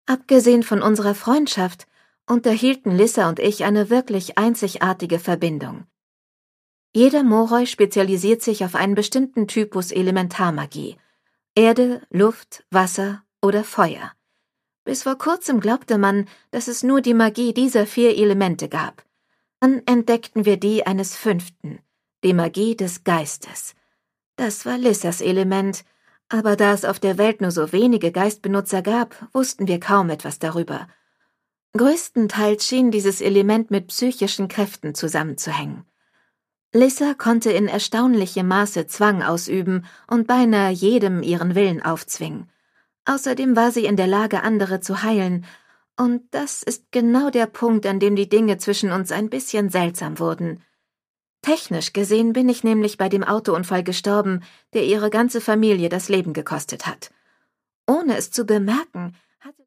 Abgesehen von unserer Freundschaft unterhielten Lissa und ich eine wirklich einzigartige Verbindung. Jeder Moroi spezialisiert sich auf einen bestimmten Typus Elementarmagie: Erde, Luft, Wasser oder Feuer. Bis vor kurzem glaubte man, dass es nur die Magie dieser 4 Elemente gab. Dann entdeckten wir die eines 5., die Magie des Geistes. Das war Lissas Element, aber da es auf der Welt nur so wenige Geistbenutzer gab, wussten wir kaum etwas darüber. Größtenteils schien dieses Element mit psychischen Kräften zusammenzuhängen. Lissa konnte in erstaunlichem Maße Zwang ausüben und beinahe jedem ihren Willen aufzwingen. Außerdem war sie in der Lage, andere zu heilen, und das ist genau der Punkt, an dem die Dinge zwischen uns ein bisschen seltsam wurden. Technisch gesehen bin ich nämlich bei dem Autounfall gestorben, der ihre ganze Familie das Leben gekostet hat. Ohne es zu bemerken, hatte